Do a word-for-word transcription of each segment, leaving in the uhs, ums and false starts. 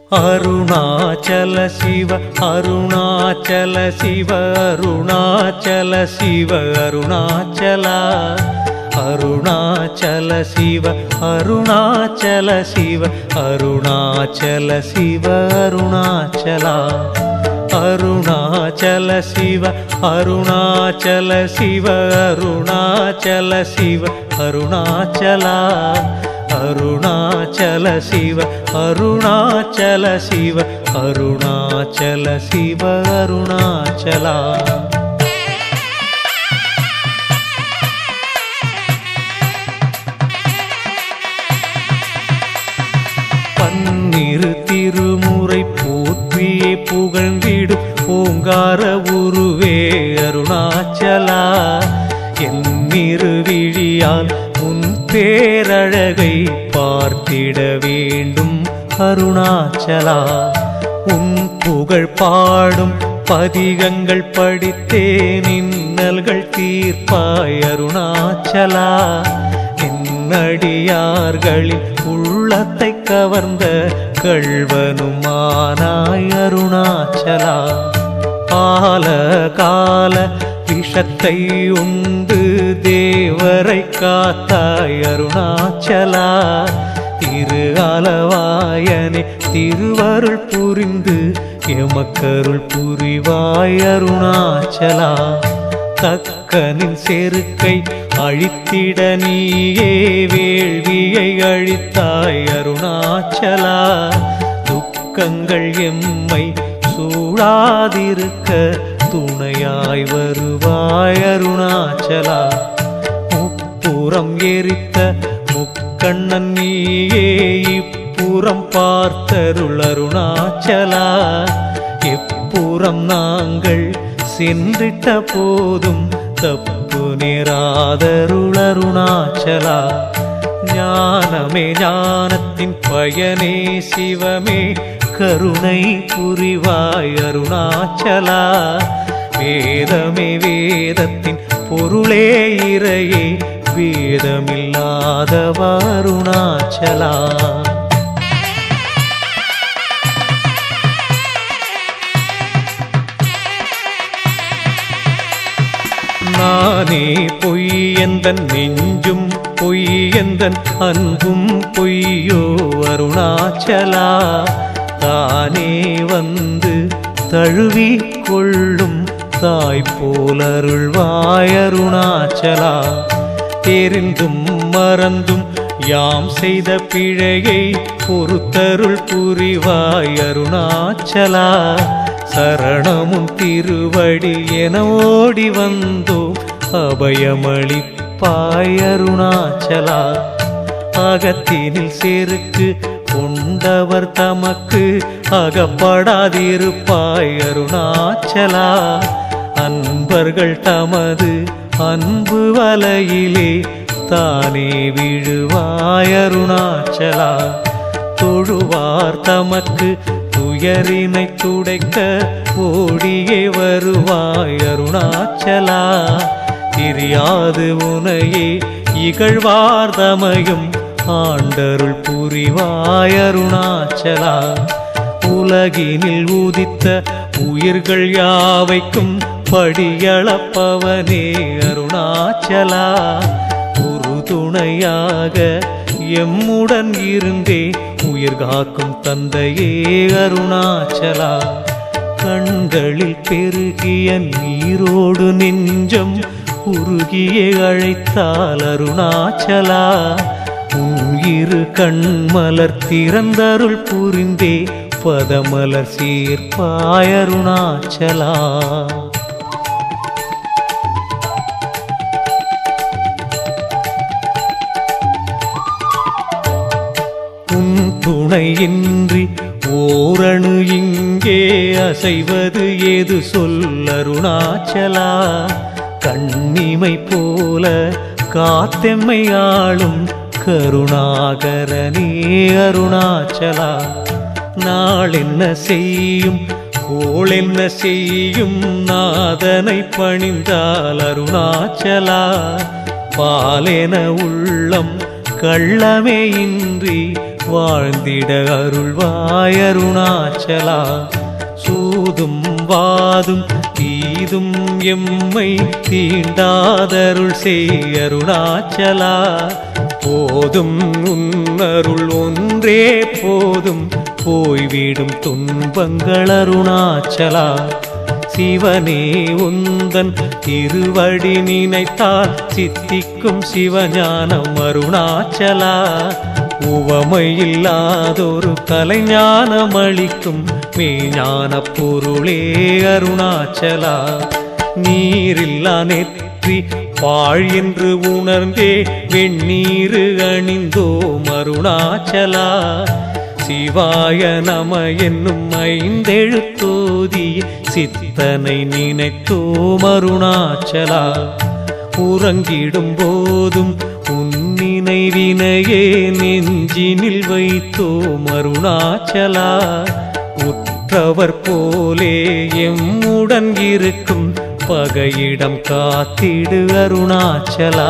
அருணாச்சல சிவ அருணாச்சல சிவ அருணாச்சல சிவ அருணாச்சலா அருணாச்சல சிவ அருணாச்சல சிவ அருணாச்சல சிவ அருணாச்சலா அருணாச்சல சிவ அருணாச்சல சிவ அருணாச்சல சிவ அருணாச்சலா அருணாச்சல சிவ அருணாச்சல சிவ அருணாச்சல சிவ அருணாச்சலா பன்னிரு திருமுறை போற்றியே புகழ்ந்திடும் ஓங்கார உருவே அருணாச்சலா என்னிரு விழியால் உன் பேரழகை பார்த்திட வேண்டும் அருணாச்சலா உன் புகழ் பாடும் பதிகங்கள் படித்தேன் இன்னல்கள் தீர்ப்பாய் அருணாச்சலா நின்னடியார்களின் உள்ளத்தை கவர்ந்த கள்வனுமானாய் அருணாச்சலா ஆல கால விஷத்தை உண்டு தேவரை காத்தாய் அருணாச்சலா திரு அளவாயனே திருவருள் புரிந்து எமக்கருள் புரிவாய் அருணாச்சலா தக்கனின் செருக்கை அழித்திட நீயே வேள்வியை அழித்தாய் அருணாச்சலா துக்கங்கள் எம்மை சூழாதிருக்க துணையாய் வருவாய் அருணாச்சலா முப்புறம் எரித்த முக்கண்ணன் நீயே இப்புறம் பார்த்தருள் அருணாச்சலா எப்புறம் நாங்கள் சென்றிட்ட போதும் தப்பு நேராதருள் அருணாச்சலா ஞானமே ஞானத்தின் பயனே சிவமே கருணை புரிவாய் அருணாச்சலா வேதமே வேதத்தின் பொருளே இறையே வேதமில்லாதவ அருணாச்சலா நானே பொய் எந்தன் நெஞ்சும் பொய் எந்தன் அன்பும் பொய்யோ அருணாச்சலா தானே வந்து தழுவி கொள்ளும் தாய் போல் அருள்வாய் அருணாச்சலா தெரிந்தும் மறந்தும் யாம் செய்த பிழையை பொறுத்தருள் புரிவாய் அருணாச்சலா சரணமும் திருவடி என ஓடி வந்தோ அபயமளிப்பாய் அருணாச்சலா அகத்தினில் செருக்கு கொண்டவர் தமக்கு அகப்படாதிருப்பாய் அருணாச்சலா அன்பர்கள் தமது அன்பு வலையிலே தானே விழுவாய் அருணாச்சலா தொழுவார் தமக்கு துயரினை துடைக்க ஓடியே வருவாய் அருணாச்சலா தெரியாது உனையே இகழ்வார்தமையும் ஆண்டருள் புரிவாய் அருணாச்சலா உலகினில் உதித்த உயிர்கள் யாவைக்கும் படியளப்பவனே அருணாச்சலா உறுதுணையாக எம்முடன் இருந்தே உயிர் காக்கும் தந்தையே அருணாச்சலா கண்களில் பெருகிய நீரோடு நெஞ்சம் உருகிய அழைத்தால் அருணாச்சலா உன் இரு கண்மலர் திறந்தருள் புரிந்தே பதமலர் சீர்ப்பாய் அருணாச்சலா உன் துணையின்றி ஓரணு இங்கே அசைவது ஏது சொல் அருணாச்சலா கண்ணிமை போல காத்தெம்மை ஆளும் கருணாகரனே அருணாச்சலா நாள் என்ன செய்யும் கோள் என்ன செய்யும் நாதனை பணிந்தால் அருணாச்சலா பாலென உள்ளம் கள்ளமே இன்றி வாழ்ந்திட அருள்வாய் அருணாச்சலா. சூதும் வாதும் தீதும் எம்மை தீண்டாதருள் செய் அருணாச்சலா. போதும் உன்னருள் ஒன்றே போதும் போய்விடும் துன்பங்கள் அருணாச்சலா. சிவனே உந்தன் திருவடி நினைத்தால் சித்திக்கும் சிவஞானம் அருணாச்சலா. உவமையில்லாதொரு கலைஞானம் அளிக்கும் மெய்ஞான பொருளே அருணாச்சலா. நீரில்லா நெற்றி பாழ் என்று உணர்ந்தே வெண்ணீரு அணிந்தோம் அருணாச்சலா. சிவாய நம என்னும் ஐந்தெழுத்தோதிய சித்தனை நினைத்தோம் அருணாச்சலா. உறங்கிடும் போதும் உன் நினைவினையே நெஞ்சினில் வைத்தோம் அருணாச்சலா. உற்றவர் போலே எம்முடன் இருக்கும் பகையிடம் காத்திடு அருணாச்சலா.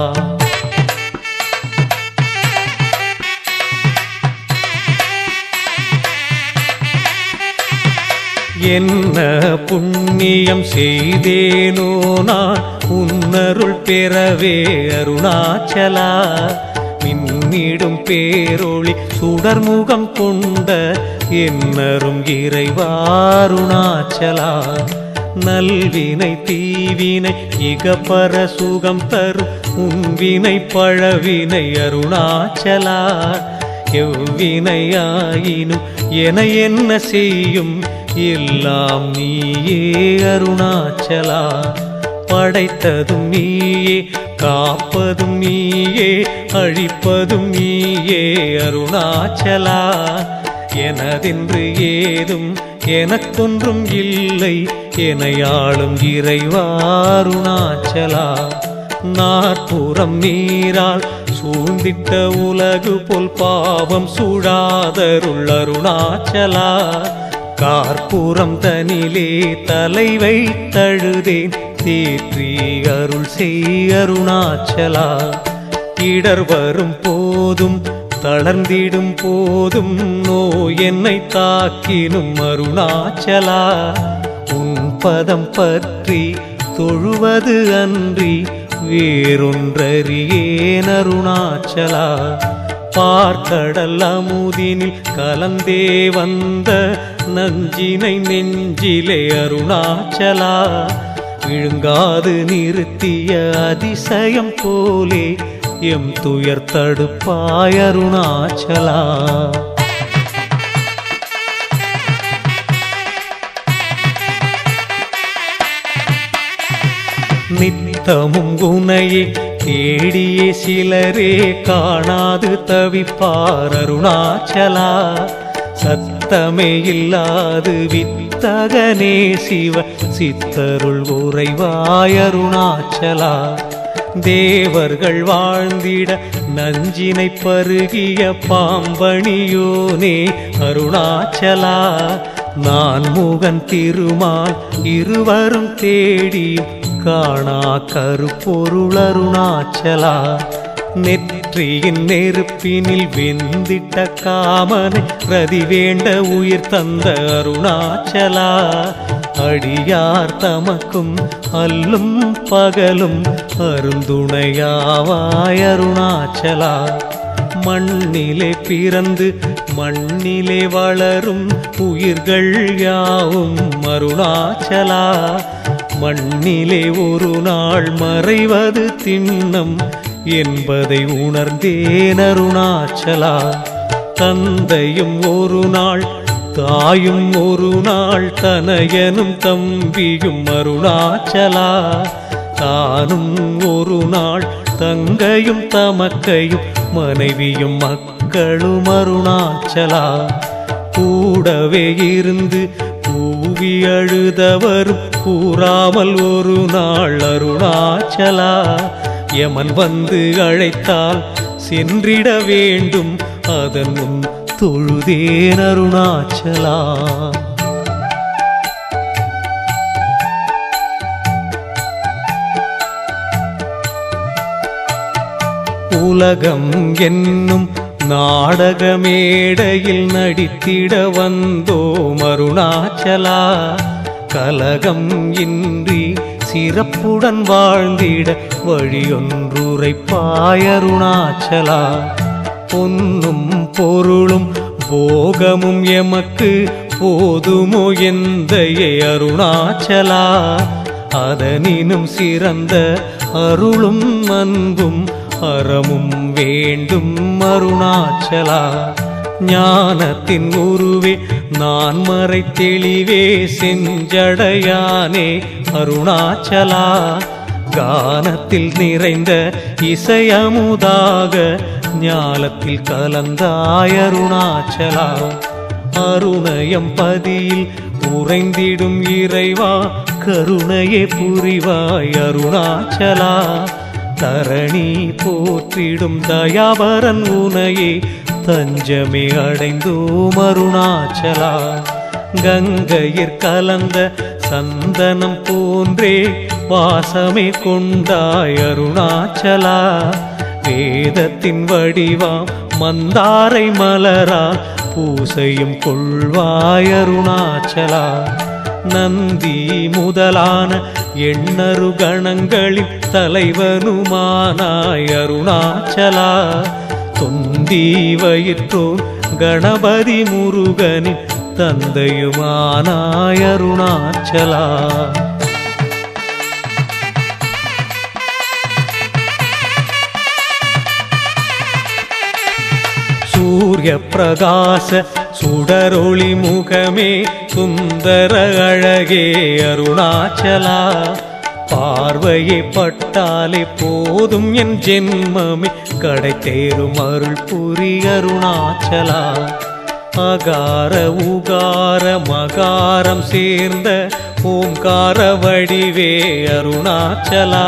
என்ன புண்ணியம் செய்தேனோ நான் உன்னருள் பெறவே அருணாச்சலா. மின்னிடும் பேரொளி சுடர்முகம் கொண்ட என்னரும் இறைவா அருணாச்சலா. நல்வினை தீவினை இகப்பர சுகம் தரும் உன்வினை பழவினை அருணாச்சலா. எவ்வினையாயினும் என என்ன செய்யும் எல்லாம் நீயே அருணாச்சலா. படைத்ததும் நீயே காப்பதும் நீயே அழிப்பதும் நீயே அருணாச்சலா. எனதென்று ஏதும் எனக்கொன்றும் இல்லை எனையாளும் இறைவா அருணாச்சலா. நாற்புறம் நீரால் சூழ்ந்திட்ட உலகு போல் பாவம் சூடாதருள் அருணாச்சலா. கார்பூரம் தனிலே தலை வைத்தழுதேன் தேற்றி அருள் செய் அருணாச்சலா. இடர் வரும் போதும் தளர்ந்திடும் போதும் நோய் என்னை தாக்கினும் அருணாச்சலா. உன் பதம் பற்றி தொழுவது அன்றி வேறொன்றறியேன் அருணாச்சலா. பார்க்கடல் அமுதினில் கலந்தே வந்த நஞ்சினை நெஞ்சிலே அருணாச்சலா. விழுங்காது நிறுத்திய அதிசயம் போலே எம் துயர் தடுப்பாய் அருணாச்சலா. நித்தமும் குணையே தேடியே சிலரே காணாது தவிப்பார் அருணாச்சலா. சத்தமே இல்லாது வித்தகனே சிவ சித்தருள் உறைவாய் அருணாச்சலா. தேவர்கள் வாழ்ந்திட நஞ்சினை பருகிய பாம்பணியோனே அருணாச்சலா. நான் முகன் திருமால் இருவரும் தேடியும் காணா கருப்பொருள் அருணாச்சலா. நெற்றியின் நெருப்பினில் வெந்திட்ட காமனை பிரதி வேண்ட உயிர் தந்த அருணாச்சலா. அடியார் தமக்கும் அல்லும் பகலும் அருந்துணையாவாய் அருணாச்சலா. மண்ணிலே பிறந்து மண்ணிலே வளரும் உயிர்கள் யாவும் அருணாச்சலா. மண்ணிலே ஒரு நாள் மறைவது திண்ணம் என்பதை உணர்ந்தேன் அருணாச்சலா. தந்தையும் ஒரு நாள் தாயும் ஒரு நாள் தனையனும் தம்பியும் அருணாச்சலா. தானும் ஒரு நாள் தங்கையும் தமக்கையும் மனைவியும் மக்களும் அருணாச்சலா. கூடவே இருந்து கூவி அழுதவரும் கூறாமல் ஒரு நாள் அருணாச்சலா. யமன் வந்து அழைத்தால் சென்றிட வேண்டும் அதன் முன் தொழுதேன் அருணாச்சலா. உலகம் என்னும் நாடக மேடையில் நடித்திட வந்தோம் அருணாச்சலா. கலகம் இன்றி சிறப்புடன் வாழ்ந்திட வழியொன்றுரைப்பாய் அருணாச்சலா. பொன்னும் பொருளும் போகமும் எமக்கு போதுமோ எந்தையே அருணாச்சலா. அதனினும் சிறந்த அருளும் அன்பும் அறமும் வேண்டும் அருணாச்சலா. ஞானத்தின் உருவே நான் மறை தெளிவே செஞ்சடையானே அருணாச்சலா. கானத்தில் நிறைந்த இசையமுதாக ஞாலத்தில் கலந்தாய் அருணாச்சலா. அருணயம் பதியில் உறைந்திடும் இறைவா கருணையே புரிவாய் அருணாச்சலா. தரணி போற்றிடும் தயாபரன் உனையே தஞ்சமே அடைந்தோம் அருணாச்சலா. கங்கையிற் கலந்த சந்தனம் போன்றே வாசமே கொண்டாய் அருணாச்சலா. வேதத்தின் வடிவாம் மந்தாரை மலரா பூசையும் கொள்வாய் அருணாச்சலா. நந்தி முதலான எண்ணரு கணங்களின் தலைவனுமானாய் அருணாச்சலா. தொந்தி வயிற்றோன் கணபதி முருகனின் தந்தையுமானாய் அருணாச்சலா. சூரிய பிரகாச சுடரொளி முகமே சுந்தர அழகே அருணாச்சலா. பார்வையை பட்டாலே போதும் என் ஜென்மமே கடை தேரும் அருள் புரி அருணாச்சலா. அகார உகார மகாரம் சேர்ந்த ஓங்கார வடிவே அருணாச்சலா.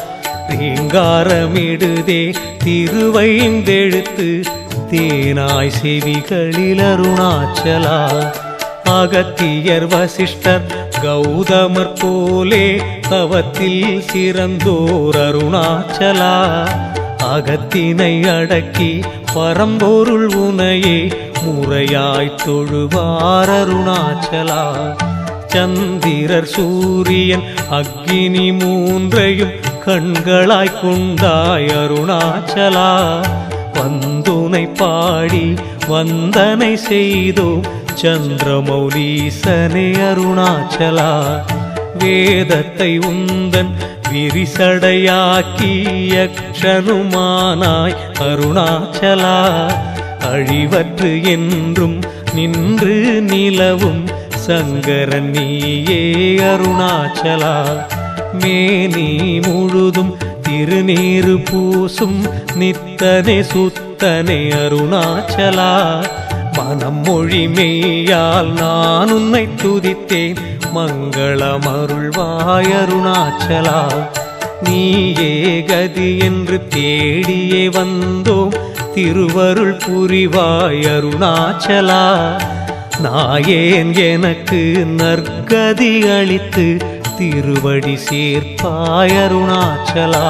ரீங்காரமிடுதே திருவைந்தெழுத்து தேனாய் செவிகளில் அருணாச்சலா. அகத்தியர் வசிஷ்டர் கௌதமர் போலே தவத்தில் சிறந்தோர் அருணாச்சலா. அகத்தினை அடக்கி பரம்பொருள் உனையே முறையாய் தொழுவார் அருணாச்சலா. சந்திரர் சூரியன் அக்கினி மூன்றையும் கண்களாய் கொண்டாய் அருணாச்சலா. வந்துனை பாடி வந்தனை செய்தோம் சந்திரமௌலீசனே அருணாச்சலா. வேதத்தை உந்தன் விரிசடையாக்கி யக்ஷனுமானாய் அருணாச்சலா. அழிவற்று என்றும் நின்று நிலவும் சங்கரன் நீயே அருணாச்சலா. மேனி முழுதும் திருநீரு பூசும் நித்தனே சுத்தனே அருணாச்சலா. மனம் மொழி மெய்யால் நான் உன்னை துதித்தேன் மங்களம் அருள்வாய் அருணாச்சலா. நீயே கதி என்று தேடியே வந்தோம் திருவருள் புரிவாய் அருணாச்சலா. நாயேன் எனக்கு நற்கதி அளித்து திருவடி சேர்ப்பாய் அருணாச்சலா.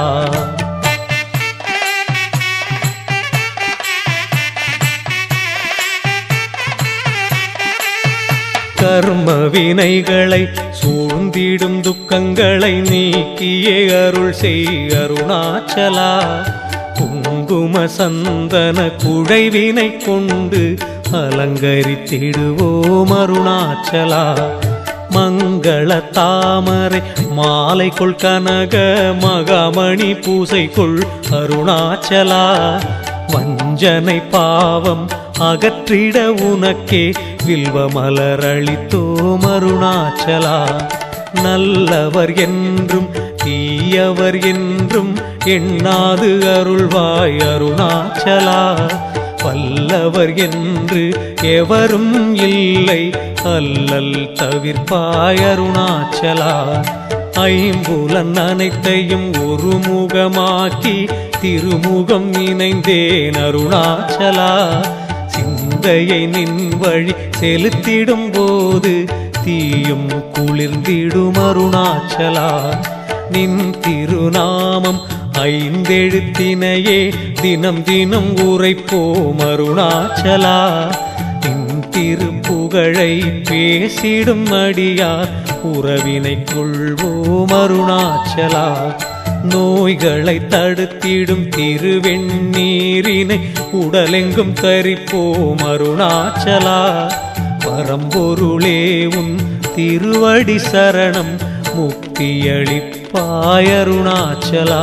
கர்ம வினைகளை சூழ்ந்திடும் துக்கங்களை நீக்கியே அருள் செய் அருணாச்சலா. குங்கும சந்தன குழைவினை கொண்டு அலங்கரித்திடுவோம் அருணாச்சலா. மங்கள தாமரை மாலை கொள் கனக மகாமணி பூசை கொள் அருணாச்சலா. வஞ்சனை பாவம் அகற்றிட உனக்கே வில்வ மலரளித்தோம் அருணாச்சலா. நல்லவர் என்றும் தீயவர் என்றும் எண்ணாது அருள்வாய் அருணாச்சலா. வல்லவர் என்று எவரும் இல்லை அல்லல் தவிர்ப்பாய் அருணாச்சலா. ஐம்புலன் அனைத்தையும் ஒரு முகமாக்கி திருமுகம் இணைந்தேன் அருணாச்சலா. சிந்தையை நின் வழி செலுத்திடும் போது தீயும் குளிர்ந்திடும் அருணாச்சலா. நின் திருநாமம் ஐந்தெழுத்தினையே தினம் தினம் உரைப்போம் அருணாச்சலா. நின் திருப்புகழை பேசிடும் அடியார் உறவினை கொள்வோம் அருணாச்சலா. நோய்களை தடுத்திடும் திருவெண்ணீரினை உடலெங்கும் தரிப்போம் அருணாச்சலா. பரம்பொருளே உன் திருவடி சரணம் முக்தியளிப்பாய் அருணாச்சலா.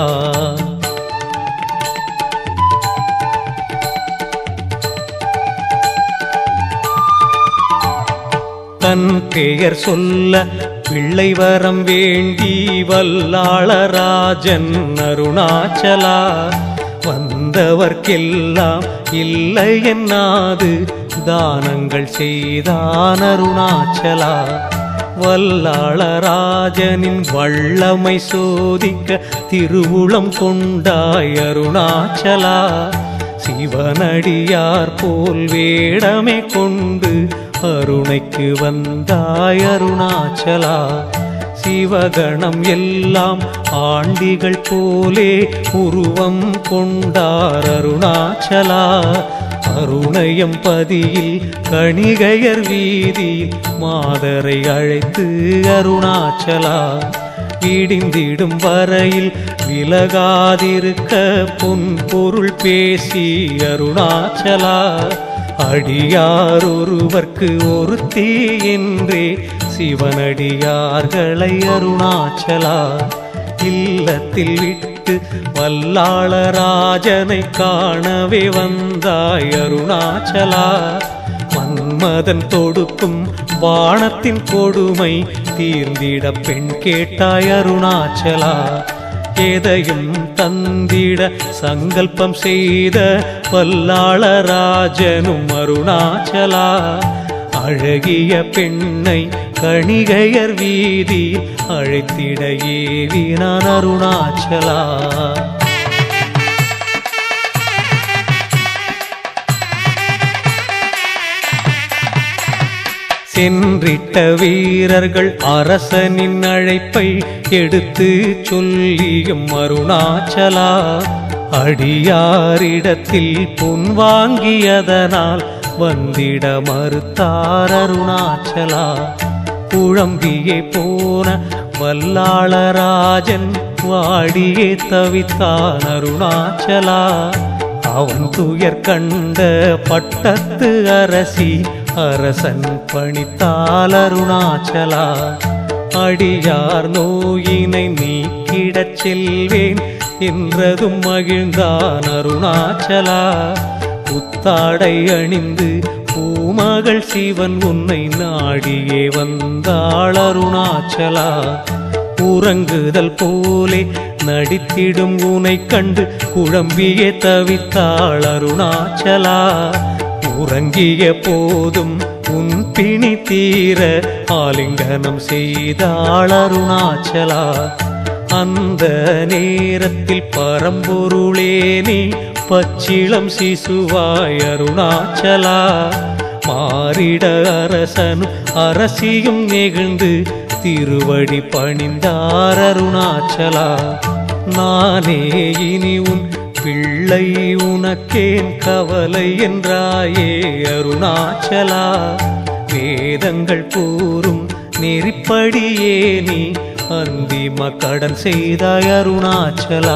தன் பெயர் சொல்ல பிள்ளை வரம் வேண்டி வல்லாளராஜன் அருணாச்சலா. வந்தவர்க்கெல்லாம் இல்லை என்னாது தானங்கள் செய்தான் அருணாச்சலா. வல்லாளராஜனின் வல்லமை சோதிக்க திருவுளம் கொண்டாய் அருணாச்சலா. சிவனடியார் போல் வேடமே கொண்டு அருணைக்கு வந்தாய் அருணாச்சலா. சிவகணம் எல்லாம் ஆண்டிகள் போலே உருவம் கொண்டார் அருணாச்சலா. அருணயம் பதியில் கணிகையர் வீதியில் மாதரை அழைத்து அருணாச்சலா. விடிந்திடும் வரையில் விலகாதிருக்க பொன் பொருள் பேசி அருணாச்சலா. அடியார் ஒருவர்க்கு ஒருத்தி என்றே சிவனடியார்களை அருணாச்சலா. இல்லத்தில் விட்டு வல்லாளராஜனை காணவே வந்தாய் அருணாச்சலா. மன்மதன் தொடுக்கும் வானத்தின் கொடுமை தீர்ந்திட பெண் கேட்டாய் அருணாச்சலா. எதையும் தந்திட சங்கல்பம் செய்த வல்லாளராஜனும் அருணாச்சலா. அழகிய பெண்ணை கணிகையர் வீதி அழைத்திட ஏவினான் அருணாச்சலா. சென்றிட்ட வீரர்கள் அரசனின் அழைப்பை எடுத்து சொல்லியும் அருணாச்சலா. அடியாரிடத்தில் பொன் வாங்கியதனால் வந்திட மறுத்தார் அருணாச்சலா. குழம்பியே போன வல்லாளராஜன் வாடியே தவித்தான் அருணாச்சலா. அவன் துயர் கண்ட பட்டத்து அரசி அரசன் பணித்தால் அருணாச்சலா. அடியார் நோயினை நீக்கிடச் செல்வேன் என்றதும் மகிழ்ந்தான் அருணாச்சலா. புத்தாடை அணிந்து பூமகள் சிவன் உன்னை நாடியே வந்தாள் அருணாச்சலா. உறங்குதல் போலே நடித்திடும் உனை கண்டு குழம்பியே தவித்தாள் அருணாச்சலா. உறங்கிய போதும் உன் பிணி தீர ஆலிங்கனம் செய்தாள் அருணாச்சலா. அந்த நேரத்தில் பரம்பொருளே நீ பச்சிளம் சிசுவாய் அருணாச்சலா. மாறிட அரசனும் அரசியும் நெகிழ்ந்து திருவடி பணிந்தார் அருணாச்சலா. நானே இனி உன் பிள்ளை உனக்கேன் கவலை என்றாயே அருணாச்சலா. வேதங்கள் கூறும் நெறிப்படியே நீ அந்திம கடன் செய்தாய் அருணாச்சலா.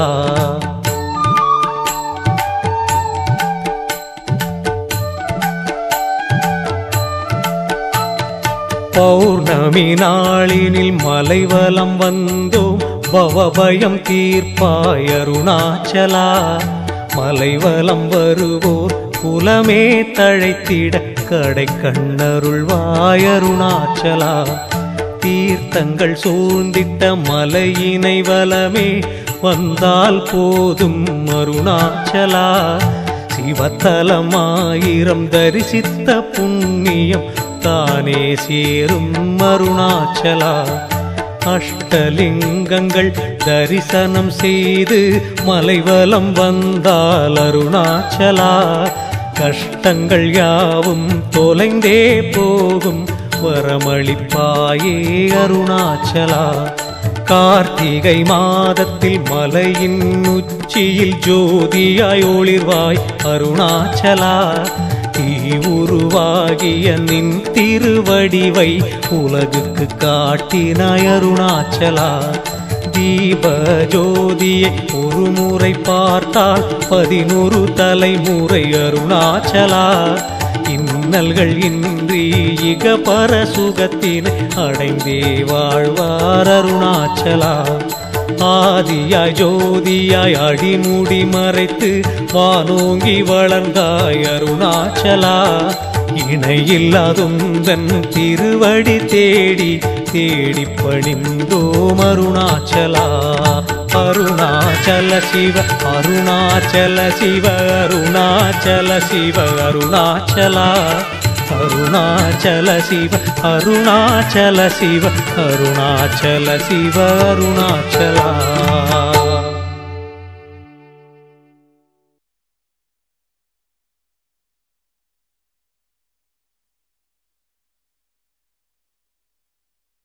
பௌர்ணமி நாளினில் மலைவலம் வந்தோம் பவபயம் தீர்ப்பாய் அருணாச்சலா. மலைவலம் வருவோர் குலமே தழைத்திட கடை கண்ணருள்வாய் அருணாச்சலா. தீர்த்தங்கள் சூழ்ந்திட்ட மலையினை வலமே வந்தால் போதும் அருணாச்சலா. சிவத்தலமாயிரம் தரிசித்த புண்ணியம் தானே சேரும் அருணாச்சலா. அஷ்டலிங்கங்கள் தரிசனம் செய்து மலைவலம் வந்தால் அருணாச்சலா. கஷ்டங்கள் யாவும் தொலைந்தே போகும் வரமளிப்பாயே அருணாச்சலா. கார்த்திகை மாதத்தில் மலையின் உச்சியில் ஜோதியாய் ஒளிர்வாய் அருணாச்சலா. தீ உருவாகிய நின் திருவடிவை உலகுக்கு காட்டினாய் அருணாச்சலா. தீப ஜோதியை ஒரு முறை பார்த்தால் பதினொரு தலைமுறை அருணாச்சலா. இன்னல்கள் இன்றி இக பர சுகத்தினை அடைந்தே வாழ்வார் அருணாச்சலா. ஆதியாய் ஜோதியாய் அடிமுடி மறைத்து வானோங்கி வளர்ந்தாய் அருணாச்சலா. இணையில்லாதுந்தன் திருவடி தேடி தேடி பணிந்தோம் அருணாச்சலா. அருணாச்சல சிவ அருணாச்சல சிவ அருணாச்சல சிவ அருணாச்சலா. அருணாச்சல சிவ அருணாச்சல சிவ அருணாச்சல சிவ அருணாச்சலா.